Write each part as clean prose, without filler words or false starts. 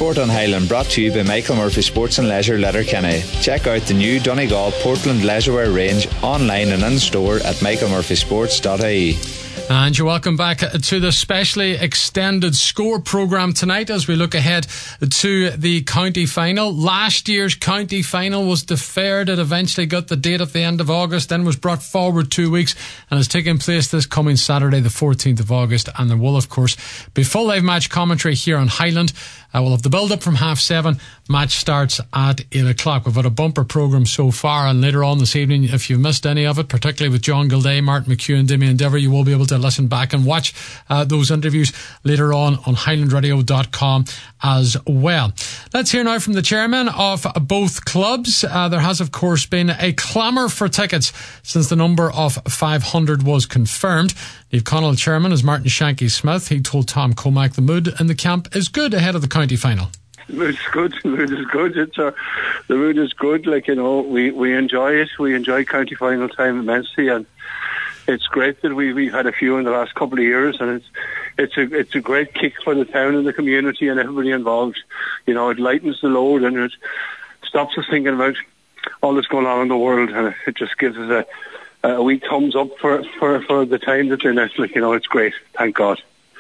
Sport on Highland brought to you by Michael Murphy Sports and Leisure Letterkenny. Check out the new Donegal Portland Leisurewear range online and in store at michaelmurphysports.ie. And you're welcome back to the specially extended score programme tonight as we look ahead to the county final. Last year's county final was deferred. It eventually got the date at the end of August, then was brought forward 2 weeks and is taking place this coming Saturday the 14th of August. And there will of course be full live match commentary here on Highland. We'll have the build-up from 7:30. Match starts at 8 o'clock. We've had a bumper programme so far, and later on this evening, if you've missed any of it, particularly with John Gilday, Martin McHugh and Damien Dever, you will be able to listen back and watch those interviews later on highlandradio.com as well. Let's hear now from the chairman of both clubs. There has of course been a clamour for tickets since the number of 500 was confirmed. Niamh Conaill chairman is Martin Shanky Smith. He told Tom Comack the mood in the camp is good ahead of the county final. The mood is good. The mood is good. The mood is good. We enjoy it. We enjoy county final time immensely, and it's great that we've had a few in the last couple of years, and it's a great kick for the town and the community and everybody involved. It lightens the load and it stops us thinking about all that's going on in the world, and it just gives us a wee thumbs up for the time that's in it. It's great. Thank God.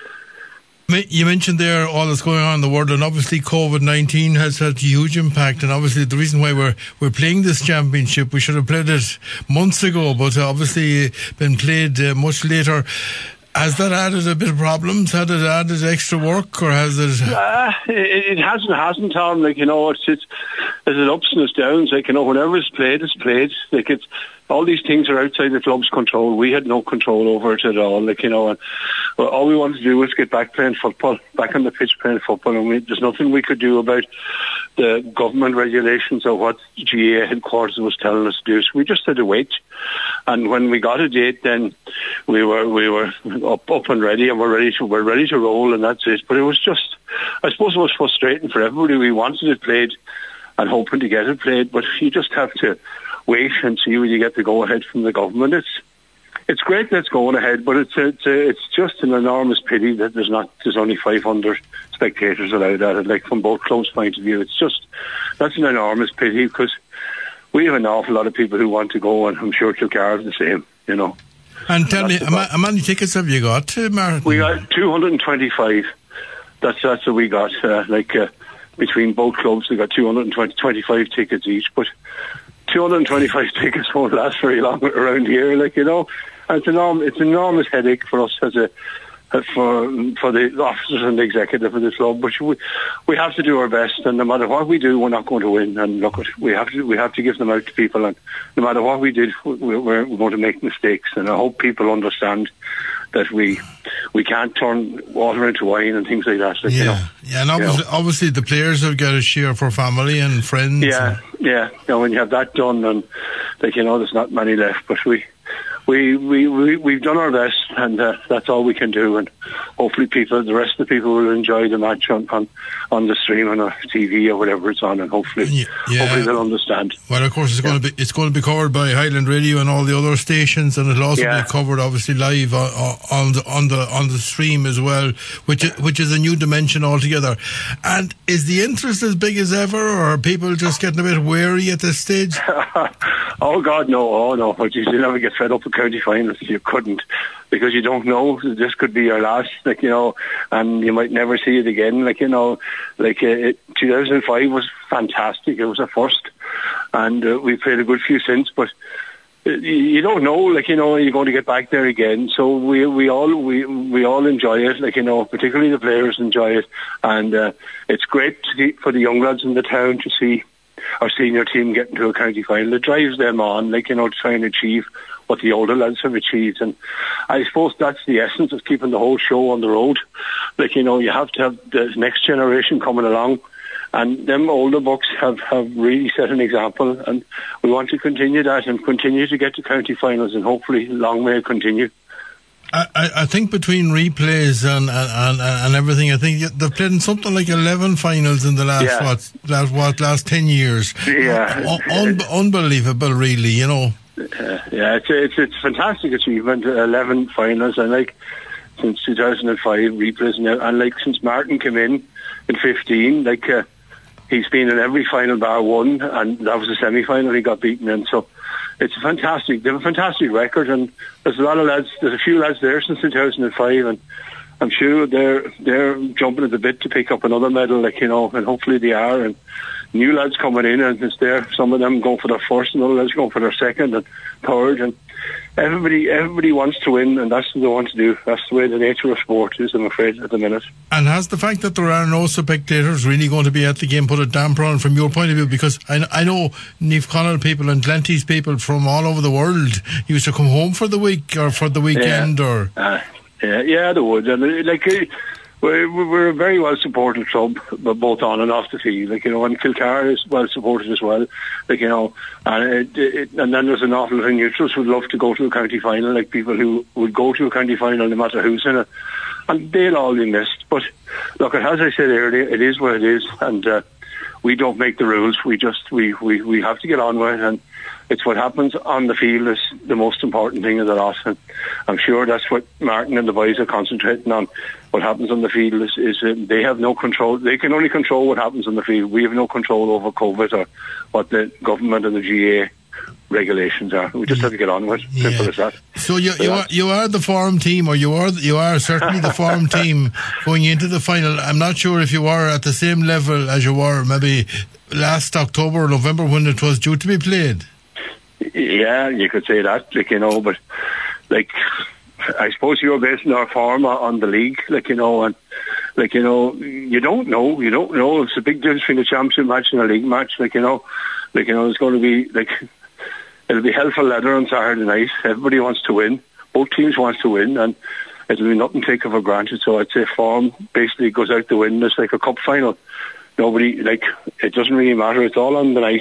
You mentioned there all that's going on in the world, and obviously COVID-19 has had a huge impact, and obviously the reason why we're playing this championship, we should have played it months ago, but obviously been played much later. Has that added a bit of problems? Has it added extra work, or has it? It hasn't, Tom. It's ups and it's downs. Whenever it's played, it's played. All these things are outside the club's control. We had no control over it at all. And all we wanted to do was get back playing football, back on the pitch playing football, and there's nothing we could do about the government regulations or what GAA headquarters was telling us to do. So we just had to wait. And when we got a date, then we were up and ready, and we're ready to roll, and that's it. But it was just, I suppose, it was frustrating for everybody. We wanted it played and hoping to get it played, but you just have to wait and see when you get the go ahead from the government. It's great that it's going ahead, but it's just an enormous pity that there's only 500 spectators allowed at it. From both clubs' point of view, that's an enormous pity, because we have an awful lot of people who want to go, and I'm sure Kilcar is the same. And tell me, how many tickets have you got, Martin? We got 225. That's what we got. Between both clubs, they got 225 tickets each, but 225 tickets won't last very long around here, And it's an enormous headache for us for the officers and the executive of the club. But we have to do our best, and no matter what we do, we're not going to win. And look, we have to give them out to people, and no matter what we did, we're going to make mistakes. And I hope people understand that we can't turn water into wine and things like that. And obviously the players have got to share for family and friends. Yeah. When you have that done, and there's not many left, but we've done our best, and that's all we can do. And hopefully the rest of the people will enjoy the match on the stream and on TV or whatever it's on, and hopefully they'll understand. Well, of course, it's going to be covered by Highland Radio and all the other stations, and it'll also be covered obviously live on the stream as well, which is a new dimension altogether. And is the interest as big as ever, or are people just getting a bit wary at this stage? Oh God, no! Oh no! You never get fed up with county finals. You couldn't, because you don't know. This could be your last, and you might never see it again. 2005 was fantastic. It was a first, and we played a good few since. But you don't know, you're going to get back there again. So we all enjoy it, particularly the players enjoy it, and it's great for the young lads in the town to see our senior team get into a county final. It drives them on, to try and achieve what the older lads have achieved. And I suppose that's the essence of keeping the whole show on the road. You have to have the next generation coming along, and them older bucks have really set an example, and we want to continue that and continue to get to county finals, and hopefully long may it continue. I think between replays and everything, I think they've played in something like 11 finals in the last 10 years. Yeah, unbelievable, really. It's a fantastic achievement. 11 finals, and since 2005 replays, and since Martin came in, in 15. Like he's been in every final bar one, and that was the semi-final he got beaten in. So it's fantastic. They have a fantastic record, and there's a lot of lads. There's a few lads there since 2005, and I'm sure they're jumping at the bit to pick up another medal, like, you know, and hopefully they are. And new lads coming in, and it's there. Some of them going for their first, and other lads going for their second and third, and everybody wants to win, and that's what they want to do. That's the way the nature of sport is, I'm afraid, at the minute. And has the fact that there are no spectators really going to be at the game put a damper on from your point of view? Because I know Niamh Conaill people and Glenties people from all over the world used to come home for the week or for the weekend, Yeah, they would. And like, we're a very well supported club, but both on and off the field. Like, you know, and Kilcar is well supported as well. Like, you know, and and then there's an awful lot of neutrals who'd love to go to a county final, like people who would go to a county final no matter who's in it, and they'll all be missed. But look, as I said earlier, it is what it is, and we don't make the rules. We just we have to get on with it, and it's what happens on the field is the most important thing of the lot. And I'm sure that's what Martin and the boys are concentrating on. What happens on the field is they have no control. They can only control what happens on the field. We have no control over COVID or what the government and the GA regulations are. We just have to get on with it. Simple as that. So you are the form team, or you are certainly the form team going into the final. I'm not sure if you are at the same level as you were maybe last October or November when it was due to be played. Yeah, you could say that, like, you know, but like, I suppose you're basing our form on the league, like, you know, and like, you know, you don't know. It's a big difference between a championship match and a league match, like, you know, it's going to be like, it'll be hell for leather on Saturday night. Everybody wants to win. Both teams wants to win, and it'll be nothing taken for granted. So I'd say form basically goes out the window. It's like a cup final. Nobody, like, it doesn't really matter. It's all on the night.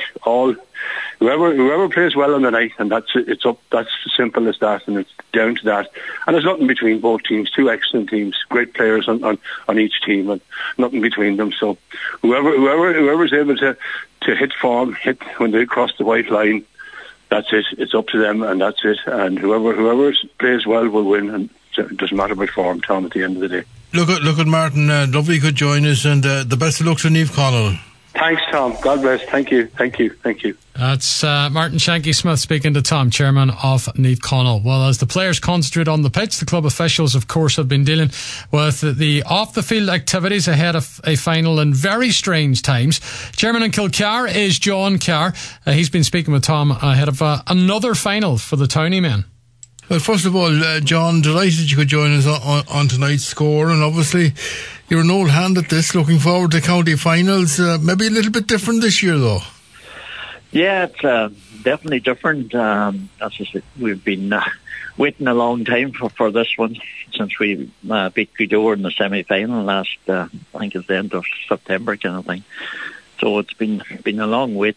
Whoever plays well on the night, and that's it. It's up. That's as simple as that, and it's down to that. And there's nothing between both teams. Two excellent teams, great players on each team, and nothing between them. So whoever's able to hit form, hit when they cross the white line, that's it. It's up to them, and that's it. And whoever plays well will win, and it doesn't matter about form, Tom, at the end of the day. Look at Martin. Lovely you could join us, and the best of luck to Niamh Conaill. Thanks, Tom. God bless. Thank you. That's Martin Shanky-Smith speaking to Tom, chairman of Niamh Conaill. Well, as the players concentrate on the pitch, the club officials, of course, have been dealing with the off-the-field activities ahead of a final in very strange times. Chairman in Kilcar is John Carr. He's been speaking with Tom ahead of another final for the Townie men. Well, first of all, John, delighted you could join us on tonight's score, and obviously you're an old hand at this, looking forward to county finals. Maybe a little bit different this year, though. Yeah, it's definitely different. We've been waiting a long time for this one since we beat Gweedore in the semi-final last, I think it's the end of September kind of thing. So it's been a long wait.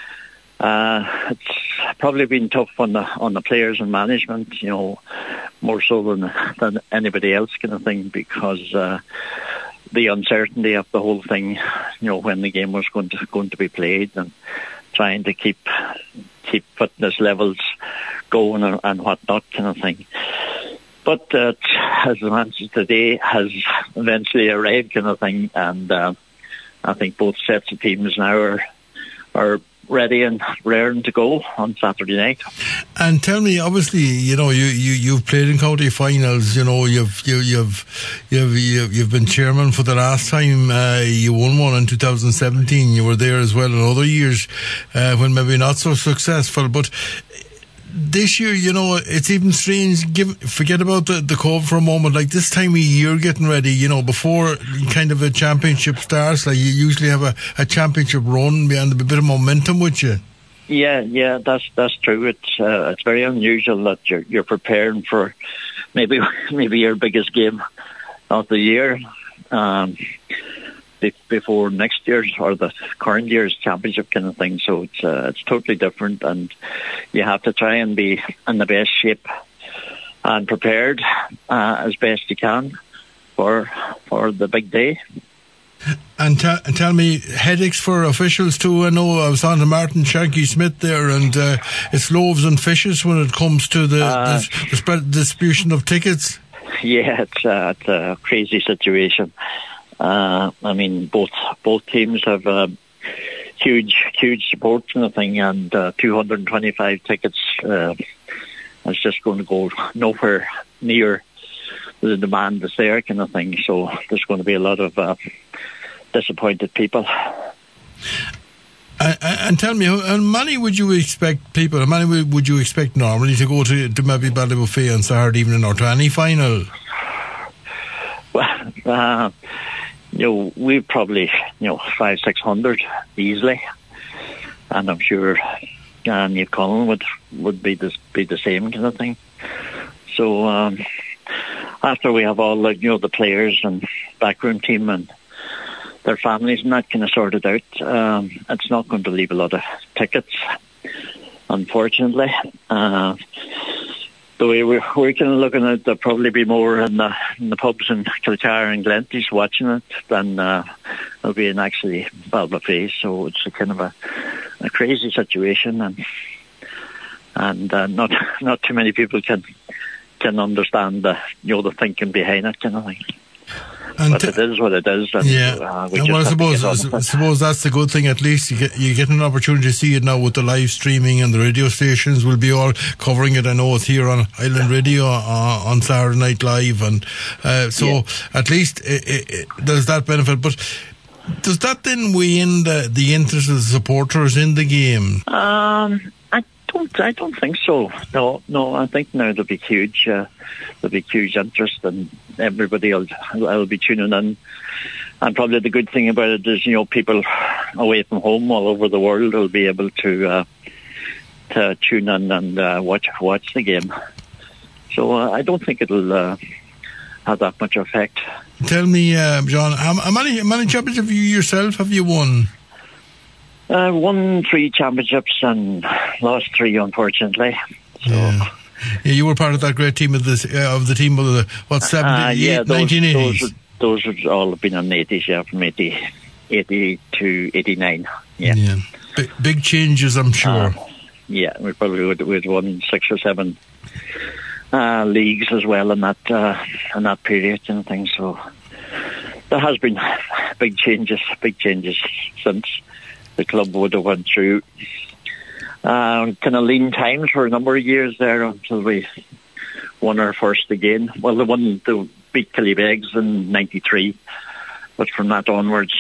It's probably been tough on the players and management, you know, more so than anybody else kind of thing, because the uncertainty of the whole thing, you know, when the game was going to be played, and trying to keep fitness levels going and whatnot kind of thing. But as the match today has eventually arrived kind of thing, and I think both sets of teams now are ready and raring to go on Saturday night. And tell me, obviously, you know, you've played in county finals. You know, you've been chairman for the last time. You won one in 2017. You were there as well in other years when maybe not so successful. But this year, you know, it's even strange. Forget about the COVID for a moment. Like this time of year, getting ready, you know, before kind of a championship starts, like you usually have a championship run and a bit of momentum with you. Yeah, that's true. It's very unusual that you're preparing for maybe your biggest game of the year before next year's or the current year's championship kind of thing. So it's totally different, and you have to try and be in the best shape and prepared as best you can for the big day. And tell me, headaches for officials too. I know I was on to Martin Shanky-Smith there, and it's loaves and fishes when it comes to the distribution of tickets. Yeah, it's a crazy situation. I mean, both teams have huge support kind of thing, and 225 tickets is just going to go nowhere near the demand that's there kind of thing. So there's going to be a lot of disappointed people. And tell me, how many would you expect people? How many would you expect normally to go to maybe Ballybuffet on Saturday evening or to any final? Well, we probably 500-600 easily, and I'm sure Niamh Conaill would be the same kind of thing. So after we have all the players and backroom team and their families and that kind of sorted out, it's not going to leave a lot of tickets, unfortunately. The way we're kind of looking at it, there'll probably be more in the pubs in Kilcar and Glenties watching it than there'll be in actually Ballybuffet. So it's a kind of a crazy situation, and not too many people can understand the thinking behind it kind of thing. But it is what it is. And, yeah. I suppose that's the good thing. At least you get an opportunity to see it now with the live streaming, and the radio stations will be all covering it. I know it's here on Island Radio on Saturday Night Live, and at least there's that benefit. But does that then weigh in the interest of the supporters in the game? I don't think so. No. I think now there'll be huge interest, and everybody will be tuning in. And probably the good thing about it is, people away from home all over the world will be able to tune in and watch the game. So I don't think it'll have that much effect. Tell me, John, how many championships have you won? Won 3 championships and lost 3, unfortunately. So. Yeah, you were part of that great team of the 1980s. Those have all been in the 80s, from 80 to 89. Yeah. Big changes, I'm sure. We probably would won 6 or 7 leagues as well in that period and things. So there has been big changes since. The club would have went through kind of lean times for a number of years there until we won our first again. Well, they won to beat Killybegs in '93, but from that onwards,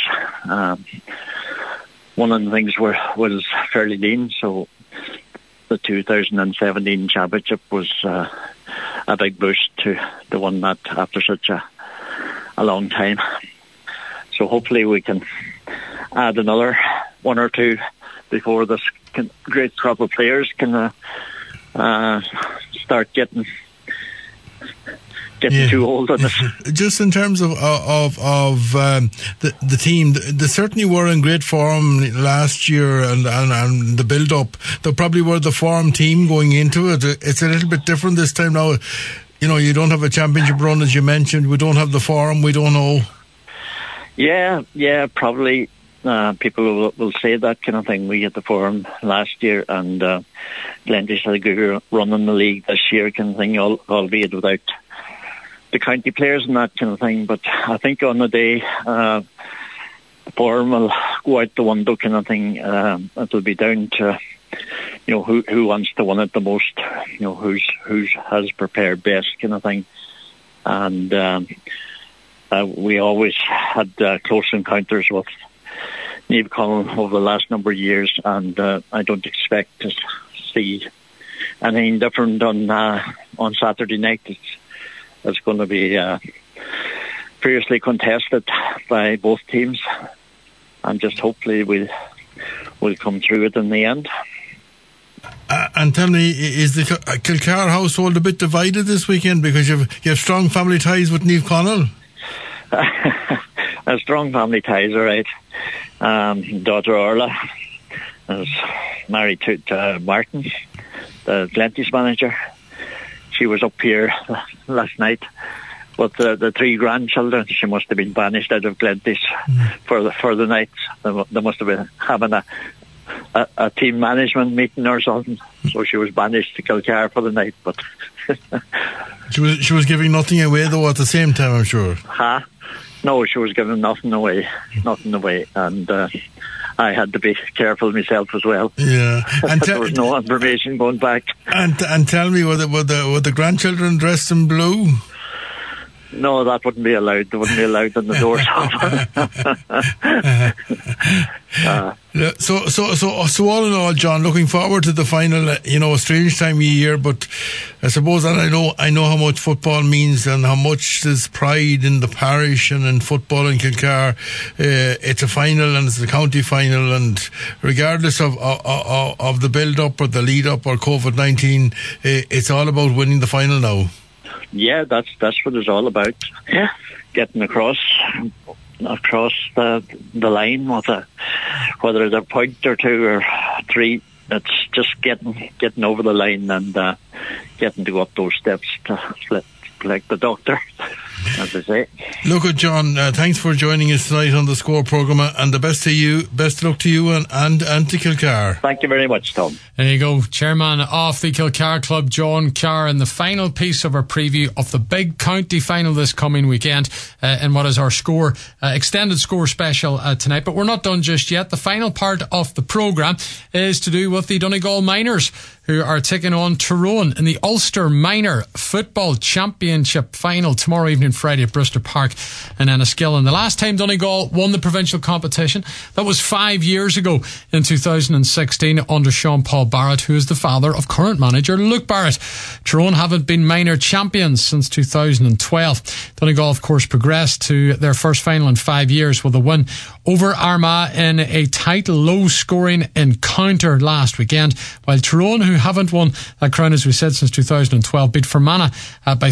one of the things was fairly lean. So the 2017 championship was a big boost to the one that after such a long time. So hopefully we can add another 1 or 2 before this great crop of players can start getting too old on this. Just in terms of the team, they certainly were in great form last year, and the build up. They probably were the form team going into it. It's a little bit different this time now. You don't have a championship run, as you mentioned. We don't have the form. We don't know. Yeah, probably. People will say that kind of thing. We had the form last year, and Glenties had a good run in the league this year, kind of thing, albeit without the county players and that kind of thing. But I think on the day, the form will go out the window, kind of thing. It'll be down to who wants to win it the most, who has prepared best, kind of thing. And we always had close encounters with Niamh Conaill over the last number of years, and I don't expect to see anything different on Saturday night. It's going to be fiercely contested by both teams, and just hopefully we'll come through it in the end. And tell me, is the Kilcar household a bit divided this weekend because you have strong family ties with Niamh Conaill? A strong family ties, all right. Daughter Orla is married to Martin, the Glenties manager. She was up here last night with the 3 grandchildren. She must have been banished out of Glenties for the night. They must have been having a team management meeting or something. So she was banished to Kilcar for the night. But she was giving nothing away though at the same time, I'm sure. No, she was giving nothing away, and I had to be careful myself as well. Yeah, and there was no information going back. And tell me, were the grandchildren dressed in blue? No, that wouldn't be allowed. They wouldn't be allowed on the doorstop. So all in all, John, looking forward to the final. A strange time of year, but I suppose, and I know how much football means and how much there's pride in the parish and in football in Kilcar. It's a final and it's a county final, and regardless of the build-up or the lead-up or COVID-19, it's all about winning the final now. Yeah, that's what it's all about. Yeah, getting across the line with whether it's a point or two or three. It's just getting over the line and getting to go up those steps to slip like the doctor, as I say. Look at John, thanks for joining us tonight on the Score programme, and the best to you, best luck to you and to Kilcar. Thank you very much, Tom. There you go, Chairman of the Kilcar Club, John Carr, in the final piece of our preview of the big county final this coming weekend, in what is our score extended score special tonight. But we're not done just yet. The final part of the programme is to do with the Donegal Miners, who are taking on Tyrone in the Ulster Minor Football Championship final tomorrow evening, Friday at Brewster Park in Enniskillen. The last time Donegal won the provincial competition, that was 5 years ago in 2016 under Sean Paul Barrett, who is the father of current manager Luke Barrett. Tyrone haven't been minor champions since 2012. Donegal, of course, progressed to their first final in 5 years with a win over Armagh in a tight, low-scoring encounter last weekend, while Tyrone, who haven't won that crown, as we said, since 2012, beat Fermanagh by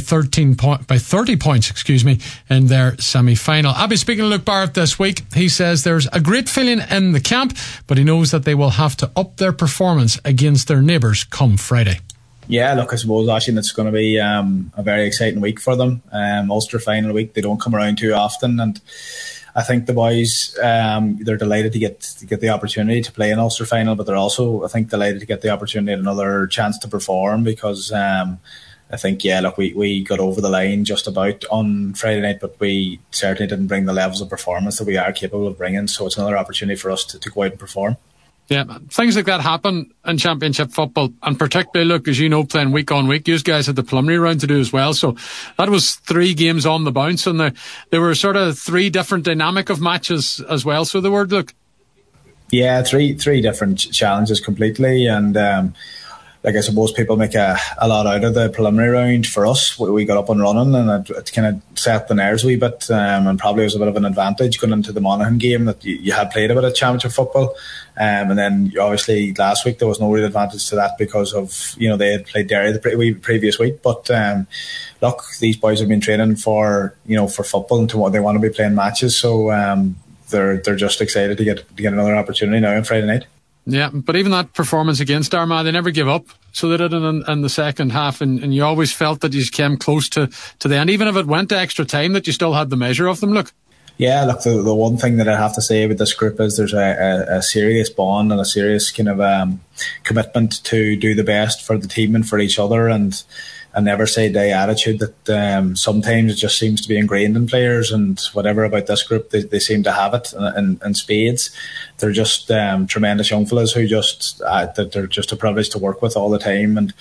30 points, in their semi-final. I've been speaking to Luke Barrett this week. He says there's a great feeling in the camp, but he knows that they will have to up their performance against their neighbours come Friday. Yeah, look, I suppose, Ashton, it's going to be a very exciting week for them. Ulster final week, they don't come around too often, and I think the boys, they're delighted to get the opportunity to play an Ulster final, but they're also, I think, delighted to get the opportunity and another chance to perform, because I think, look, we got over the line just about on Friday night, but we certainly didn't bring the levels of performance that we are capable of bringing, so it's another opportunity for us to go out and perform. Yeah, things like that happen in Championship football, and particularly, look, as you know, playing week on week, you guys had the preliminary round to do as well, so that was 3 games on the bounce, and there were sort of 3 different dynamic of matches as well, so the word, look. Yeah, three different challenges completely, and like, I suppose people make a lot out of the preliminary round. For us, we got up and running, and it kind of set the nerves a wee bit, and probably was a bit of an advantage going into the Monaghan game that you had played a bit of Championship football, and then obviously last week there was no real advantage to that because of, they had played Derry the previous week. But look, these boys have been training for football and to what they want to be playing matches, so they're just excited to get another opportunity now on Friday night. Yeah, but even that performance against Armagh, they never give up. So they did it in the second half, and you always felt that you came close to the end, even if it went to extra time, that you still had the measure of them. Look. Yeah, look, the one thing that I have to say about this group is there's a serious bond and a serious kind of commitment to do the best for the team and for each other, and a never say die attitude that sometimes it just seems to be ingrained in players, and whatever about this group, they seem to have it in spades. They're just tremendous young fellas who they're just a privilege to work with all the time. And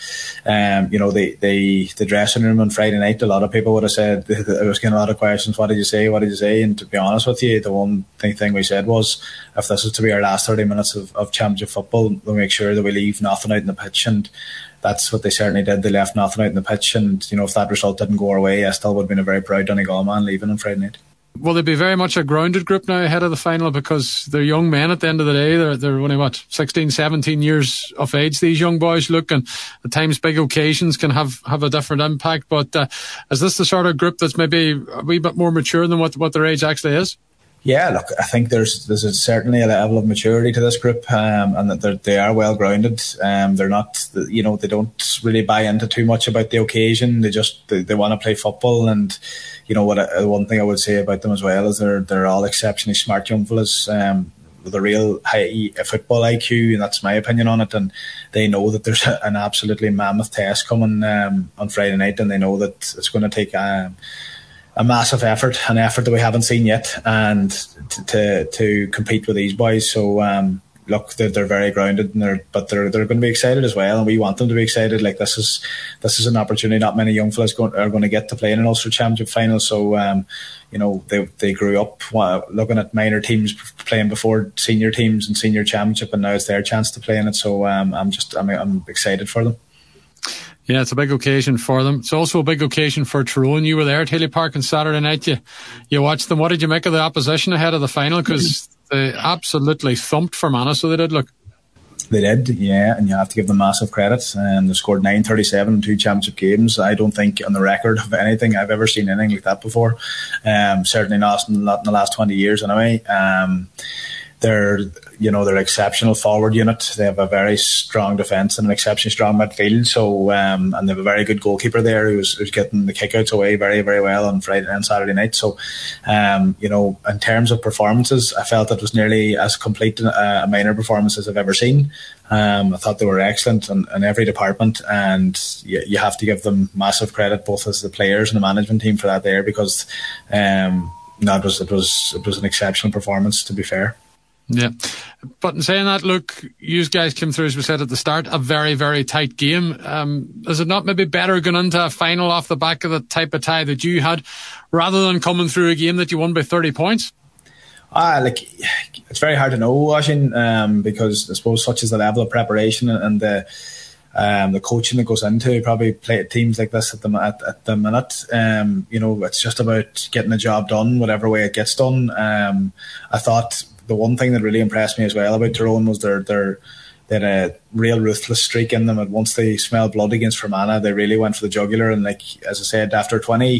the dressing room on Friday night, a lot of people would have said, I was getting a lot of questions, what did you say, and to be honest with you, the one thing we said was, if this is to be our last 30 minutes of Championship football, we'll make sure that we leave nothing out in the pitch, and that's what they certainly did. They left nothing out in the pitch, and if that result didn't go our way, I still would have been a very proud Donegal man leaving on Friday night. Will they be very much a grounded group now ahead of the final, because they're young men at the end of the day? They're only 16, 17 years of age, these young boys, look, and at times big occasions can have a different impact, but is this the sort of group that's maybe a wee bit more mature than what their age actually is? Yeah, look, I think there's certainly a level of maturity to this group, and that they are well grounded. They're not, they don't really buy into too much about the occasion. They want to play football, and one thing I would say about them as well is they're all exceptionally smart young fellas, with a real high football IQ, and that's my opinion on it. And they know that there's an absolutely mammoth test coming on Friday night, and they know that it's going to take a a massive effort, an effort that we haven't seen yet, and to compete with these boys. So look, they're very grounded, and they're going to be excited as well, and we want them to be excited. Like this is an opportunity not many young fellas are going to get to play in an Ulster Championship final. So they grew up looking at minor teams playing before senior teams and senior championship, and now it's their chance to play in it. So I'm excited for them. Yeah, it's a big occasion for them. It's also a big occasion for Tyrone. You were there at Healy Park on Saturday night. You watched them. What did you make of the opposition ahead of the final? Because they absolutely thumped Fermanagh, so they did look. They did, yeah, and you have to give them massive credit. They scored 937 in 2 championship games. I don't think on the record of anything I've ever seen anything like that before. Certainly not in the last 20 years anyway. They're exceptional forward unit. They have a very strong defence and an exceptionally strong midfield. So and they have a very good goalkeeper there who's getting the kickouts away very, very well on Friday and Saturday night. So in terms of performances, I felt it was nearly as complete a minor performance as I've ever seen. I thought they were excellent in every department, and you have to give them massive credit, both as the players and the management team, for that there, because it was an exceptional performance, to be fair. Yeah, but in saying that, look, you guys came through, as we said at the start, a very, very tight game. Is it not maybe better going into a final off the back of the type of tie that you had, rather than coming through a game that you won by 30 points? It's very hard to know, Oisín, because I suppose such is the level of preparation and the coaching that goes into probably play teams like this at the minute. It's just about getting the job done, whatever way it gets done. I thought the one thing that really impressed me as well about Tyrone was they had a real ruthless streak in them, and once they smelled blood against Fermanagh, they really went for the jugular. And as I said, after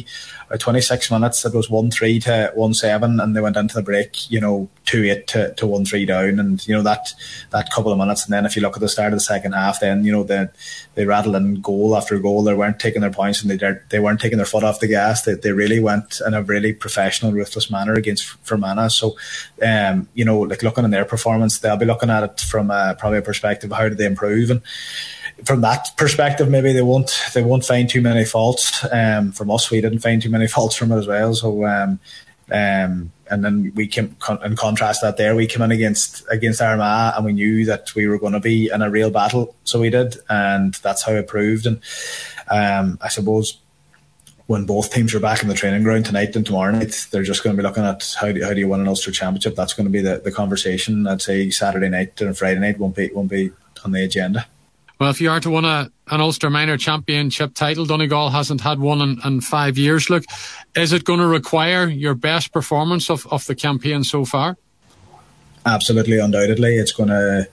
26 minutes, it was 1-3 to 1-7, and they went into the break 2-8 to 1-3 down, and that couple of minutes. And then if you look at the start of the second half, then they rattled in goal after goal. They weren't taking their points, and they weren't taking their foot off the gas. They really went in a really professional, ruthless manner against Fermanagh. So looking at their performance, they'll be looking at it from probably a perspective of how did they improve, and from that perspective, maybe they won't find too many faults from us. We didn't find too many faults from it as well. So and then we came in contrast that there, we came in against Armagh, and we knew that we were going to be in a real battle. So we did, and that's how it proved. And I suppose when both teams are back in the training ground tonight and tomorrow night, they're just going to be looking at how do you win an Ulster Championship. That's going to be the conversation. I'd say Saturday night and Friday night won't be on the agenda. Well, if you are to win an Ulster Minor Championship title, Donegal hasn't had one in 5 years. Look, is it going to require your best performance of the campaign so far? Absolutely, undoubtedly, it's going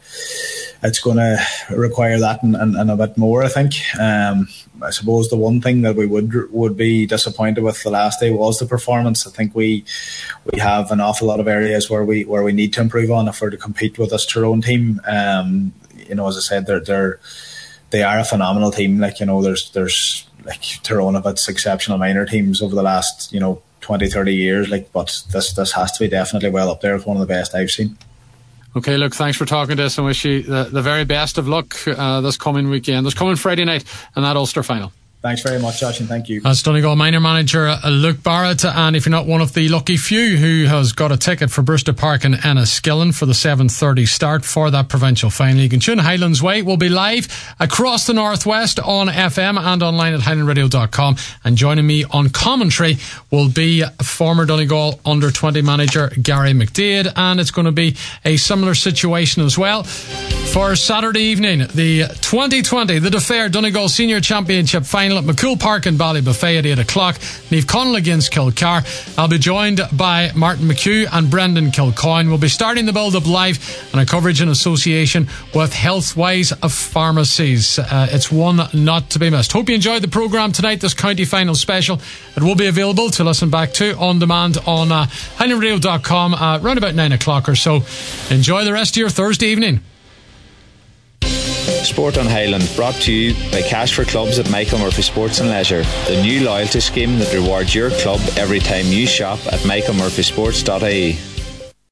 to require that and a bit more, I think. I suppose the one thing that we would be disappointed with the last day was the performance. I think we have an awful lot of areas where we need to improve on if we're to compete with this Tyrone team. As I said, they are a phenomenal team. There's Tyrone have had exceptional minor teams over the last 20, 30 years. But this has to be definitely well up there with one of the best I've seen. Okay, look, thanks for talking to us, and wish you the very best of luck this coming weekend, this coming Friday night, and that Ulster final. Thanks very much, Josh, and thank you. That's Donegal minor manager Luke Barrett, and if you're not one of the lucky few who has got a ticket for Brewster Park in Enniskillen for the 7:30 start for that provincial final, you can tune Highlands Way. We'll be live across the Northwest on FM and online at highlandradio.com, and joining me on commentary will be former Donegal under-20 manager Gary McDaid, and it's going to be a similar situation as well for Saturday evening, the 2020 the Defair Donegal Senior Championship final at McCool Park in Ballybuffet at 8 o'clock. Niamh Conall against Kilcar. I'll be joined by Martin McHugh and Brendan Kilcoyne. We'll be starting the build-up live and a coverage in association with Healthwise Pharmacies. It's one not to be missed. Hope you enjoyed the programme tonight, this county final special. It will be available to listen back to on demand on highlandradio.com around about 9 o'clock or so. Enjoy the rest of your Thursday evening. Sport on Highland, brought to you by Cash for Clubs at Michael Murphy Sports and Leisure, the new loyalty scheme that rewards your club every time you shop at michaelmurphysports.ie.